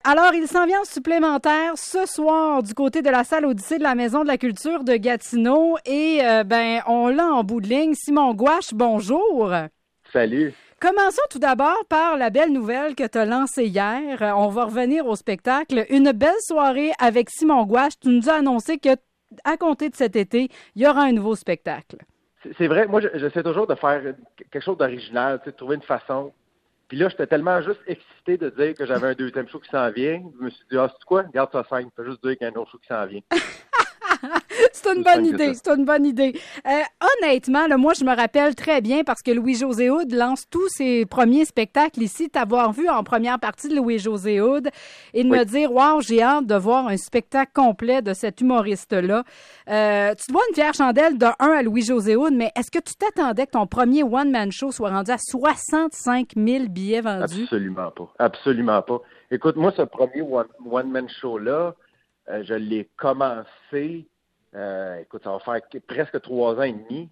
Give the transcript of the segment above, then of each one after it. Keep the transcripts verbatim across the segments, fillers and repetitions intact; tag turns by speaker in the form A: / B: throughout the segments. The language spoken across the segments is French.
A: Alors, il s'en vient en supplémentaire ce soir du côté de la salle Odyssée de la Maison de la Culture de Gatineau. Et euh, ben, on l'a en bout de ligne. Simon Gouache, bonjour.
B: Salut.
A: Commençons tout d'abord par la belle nouvelle que tu as lancée hier. Euh, on va revenir au spectacle. Une belle soirée avec Simon Gouache. Tu nous as annoncé que, à compter de cet été, il y aura un nouveau spectacle.
B: C'est, c'est vrai, moi, j'essaie toujours de faire quelque chose d'original, tu sais, de trouver une façon. Puis là, j'étais tellement juste excité de dire que j'avais un deuxième show qui s'en vient. Je me suis dit, ah, c'est quoi? Garde ça simple. Fais juste dire qu'il y a un autre show qui s'en vient.
A: C'est une bonne idée, c'est une bonne idée. Euh, honnêtement, là, moi, je me rappelle très bien parce que Louis-José Hood lance tous ses premiers spectacles ici, t'avoir vu en première partie de Louis-José Hood et de oui. me dire, wow, j'ai hâte de voir un spectacle complet de cet humoriste-là. Euh, tu te vois une fière chandelle de un à Louis-José Hood, mais est-ce que tu t'attendais que ton premier one-man show soit rendu à soixante-cinq mille billets vendus?
B: Absolument pas, absolument pas. Écoute, moi, ce premier one- one-man show-là, Euh, je l'ai commencé, euh, écoute, ça va faire presque trois ans et demi.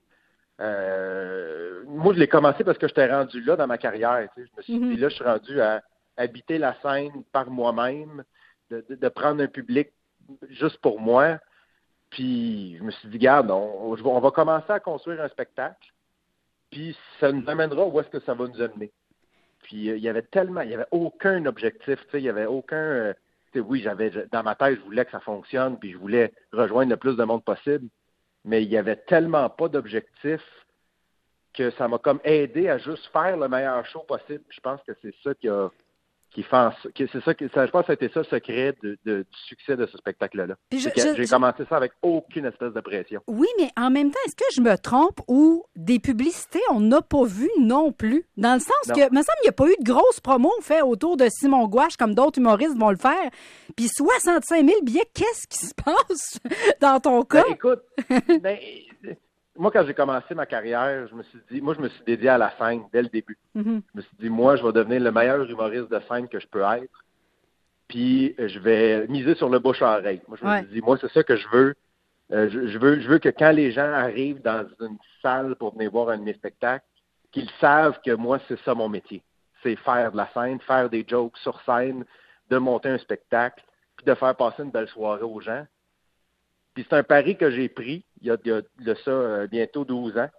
B: Euh, moi, je l'ai commencé parce que j'étais rendu là dans ma carrière. Tu sais. Je me suis mm-hmm. dit, là, je suis rendu à habiter la scène par moi-même, de, de, de prendre un public juste pour moi. Puis, je me suis dit, regarde, on, on va commencer à construire un spectacle, puis ça nous amènera où est-ce que ça va nous amener. Puis, euh, il y avait tellement, il n'y avait aucun objectif, tu sais, il n'y avait aucun... Euh, oui, j'avais dans ma tête, je voulais que ça fonctionne, puis je voulais rejoindre le plus de monde possible, mais il n'y avait tellement pas d'objectif que ça m'a comme aidé à juste faire le meilleur show possible. Je pense que c'est ça qui a qui fait en, que c'est ça que ça, je pense que c'était ça le secret de, de, du succès de ce spectacle-là. Je, je, j'ai je, commencé ça avec aucune espèce de pression.
A: Oui, mais en même temps, est-ce que je me trompe ou des publicités, on n'a pas vu non plus? Dans le sens non. que, il me semble qu'il n'y a pas eu de grosses promos faites autour de Simon Gouache comme d'autres humoristes vont le faire. Puis soixante-cinq mille billets, qu'est-ce qui se passe dans ton cas?
B: Ben, écoute, ben, moi, quand j'ai commencé ma carrière, je me suis dit, moi, je me suis dédié à la scène dès le début. Mm-hmm. Je me suis dit, moi, je vais devenir le meilleur humoriste de scène que je peux être. Puis, je vais miser sur le bouche à oreille. Moi, je me ouais. suis dit, moi, c'est ça que je veux. Euh, je, je veux. Je veux que quand les gens arrivent dans une salle pour venir voir un de mes spectacles, qu'ils savent que moi, c'est ça mon métier. C'est faire de la scène, faire des jokes sur scène, de monter un spectacle, puis de faire passer une belle soirée aux gens. Puis c'est un pari que j'ai pris il y a, il y a de ça euh, bientôt douze ans.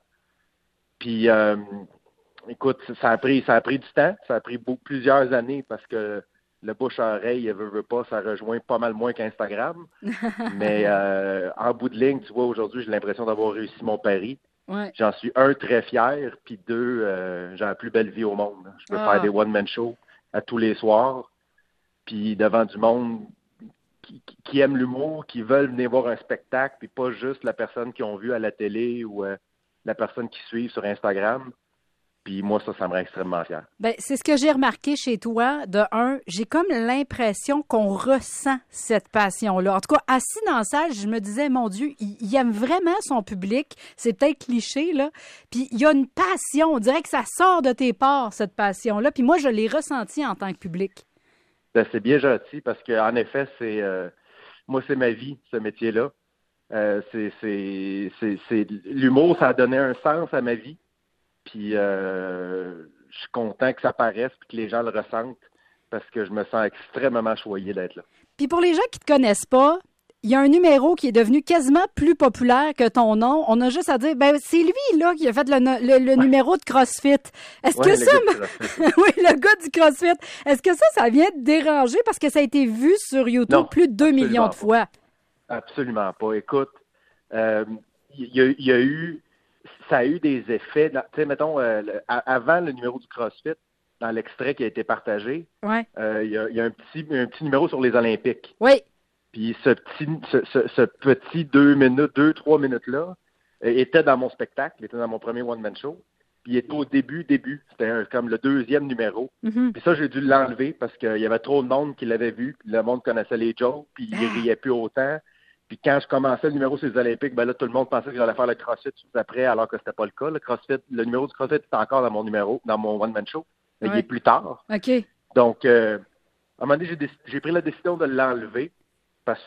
B: Puis, euh, écoute, ça a pris ça a pris du temps. Ça a pris beaucoup, plusieurs années parce que le bouche-à-oreille, veut, veut pas, ça rejoint pas mal moins qu'Instagram. Mais euh, en bout de ligne, tu vois, aujourd'hui, j'ai l'impression d'avoir réussi mon pari. Ouais. J'en suis, un, très fier, puis deux, euh, j'ai la plus belle vie au monde. Je peux ah. faire des one-man shows à tous les soirs, puis devant du monde Qui, qui aiment l'humour, qui veulent venir voir un spectacle, puis pas juste la personne qu'ils ont vu à la télé ou euh, la personne qui suit sur Instagram. Puis moi, ça, ça me rend extrêmement fier.
A: Bien, c'est ce que j'ai remarqué chez toi. De un, j'ai comme l'impression qu'on ressent cette passion-là. En tout cas, assis dans la salle, je me disais, mon Dieu, il, il aime vraiment son public. C'est peut-être cliché, là. Puis il y a une passion. On dirait que ça sort de tes pores, cette passion-là. Puis moi, je l'ai ressentie en tant que public.
B: Ben, c'est bien gentil parce qu'en effet, c'est euh, moi, c'est ma vie, ce métier-là. Euh, c'est, c'est, c'est, c'est l'humour, ça a donné un sens à ma vie. Puis euh, je suis content que ça paraisse et que les gens le ressentent parce que je me sens extrêmement choyé d'être là.
A: Puis pour les gens qui te connaissent pas, il y a un numéro qui est devenu quasiment plus populaire que ton nom. On a juste à dire, ben c'est lui là qui a fait le, le, le ouais. numéro de CrossFit. Est-ce ouais, que ça, me... oui, le gars du CrossFit. Est-ce que ça, ça vient te déranger parce que ça a été vu sur YouTube non, plus de deux millions de fois?
B: Pas. Absolument pas. Écoute, euh, il y, a, il y a eu, ça a eu des effets. Tu sais, mettons, euh, le, avant le numéro du CrossFit, dans l'extrait qui a été partagé, ouais. euh, il y a, il y a un petit, un petit numéro sur les Olympiques.
A: Oui.
B: Puis ce petit, ce, ce, ce petit deux minutes, deux, trois minutes-là euh, était dans mon spectacle, il était dans mon premier one-man show. Puis il était au début, début. C'était un, comme le deuxième numéro. Mm-hmm. Puis ça, j'ai dû l'enlever parce qu'il y avait trop de monde qui l'avait vu. Puis le monde connaissait les jokes, puis il riait plus autant. Puis quand je commençais le numéro sur les Olympiques, ben là, tout le monde pensait que j'allais faire le CrossFit tout après, alors que c'était pas le cas. Le CrossFit, le numéro du CrossFit était encore dans mon numéro, dans mon one-man show. Mais ouais. il est plus tard.
A: OK.
B: Donc, euh, à un moment donné, j'ai, déc- j'ai pris la décision de l'enlever. Parce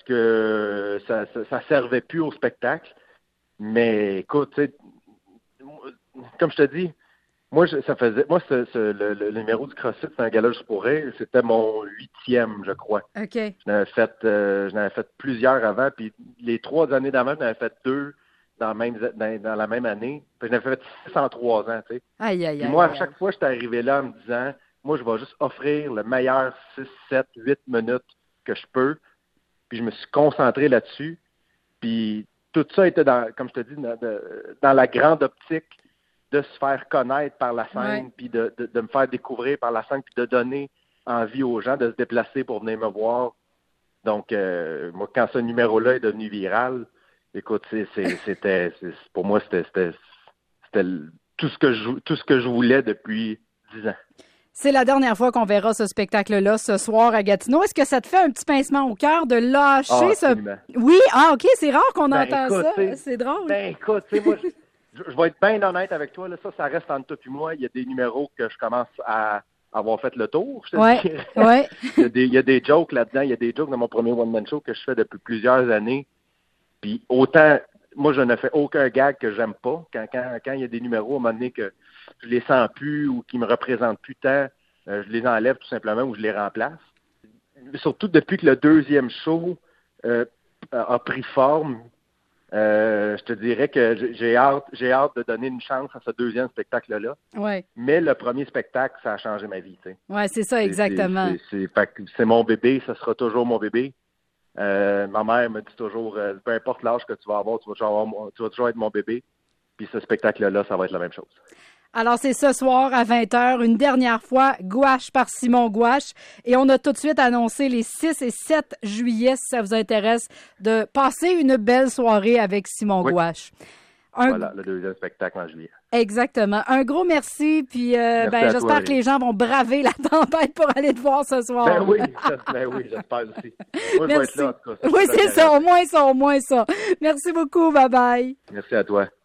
B: que ça, ça, ça servait plus au spectacle. Mais écoute, tu sais, comme je te dis, Moi, je, ça faisait, moi, ce, ce, le, le numéro du CrossFit, c'est un gala juste pour rire. C'était mon huitième, je crois.
A: OK.
B: Je n'avais fait, euh, je n'avais fait plusieurs avant, puis les trois années d'avant, je n'avais fait deux dans, même, dans, dans la même année. Puis je n'avais fait six en trois ans, tu sais.
A: Aïe, aïe,
B: Puis
A: aïe.
B: moi, à
A: aïe.
B: chaque fois, j'étais arrivé là en me disant, moi, je vais juste offrir le meilleur six, sept, huit minutes que je peux. Puis je me suis concentré là-dessus. Puis tout ça était, dans, comme je te dis, dans, de, dans la grande optique de se faire connaître par la scène,
A: Ouais.
B: puis de, de, de me faire découvrir par la scène, puis de donner envie aux gens de se déplacer pour venir me voir. Donc, euh, moi, quand ce numéro-là est devenu viral, écoute, c'est, c'est, c'était, c'est, pour moi, c'était, c'était, c'était tout ce que je, tout ce que je voulais depuis dix ans.
A: C'est la dernière fois qu'on verra ce spectacle-là ce soir à Gatineau. Est-ce que ça te fait un petit pincement au cœur de lâcher
B: Ah,
A: ce...
B: absolument.
A: Oui, ah ok, c'est rare qu'on
B: Ben,
A: entend
B: écoute,
A: ça.
B: t'sais,
A: C'est drôle.
B: Ben écoute, tu sais, moi, je, je vais être bien honnête avec toi, là, ça, ça reste entre toi et moi. Il y a des numéros que je commence à avoir fait le tour, je te
A: Ouais,
B: dirais.
A: ouais.
B: il, y a des, il y a des jokes là-dedans, il y a des jokes dans mon premier one-man show que je fais depuis plusieurs années. Puis autant, moi, je ne fais aucun gag que j'aime pas. Quand, quand, quand il y a des numéros, à un moment donné, que je les sens plus ou qui me représentent plus tant, euh, je les enlève tout simplement ou je les remplace. Surtout depuis que le deuxième show euh, a pris forme, euh, je te dirais que j'ai hâte, j'ai hâte de donner une chance à ce deuxième spectacle-là.
A: Ouais.
B: Mais le premier spectacle, ça a changé ma vie. Tu sais.
A: Ouais, c'est ça, exactement.
B: C'est, c'est, c'est, fait que c'est mon bébé, ça sera toujours mon bébé. Euh, ma mère me dit toujours, euh, peu importe l'âge que tu vas avoir, tu vas toujours, avoir, tu vas toujours être mon bébé. Puis ce spectacle-là, ça va être la même chose.
A: Alors, c'est ce soir à vingt heures, une dernière fois, Gouache par Simon Gouache. Et on a tout de suite annoncé les six et sept juillet, si ça vous intéresse, de passer une belle soirée avec Simon
B: oui.
A: Gouache. Un...
B: Voilà, le deuxième spectacle en juillet.
A: Exactement. Un gros merci, puis euh, ben, j'espère toi, que les gens vont braver la tempête pour aller te voir ce soir.
B: Ben oui, ben oui, j'espère aussi. Moi,
A: merci.
B: je vais être là, en tout cas.
A: Oui, c'est ça, au moins ça, au moins ça. Merci beaucoup, bye-bye.
B: Merci à toi.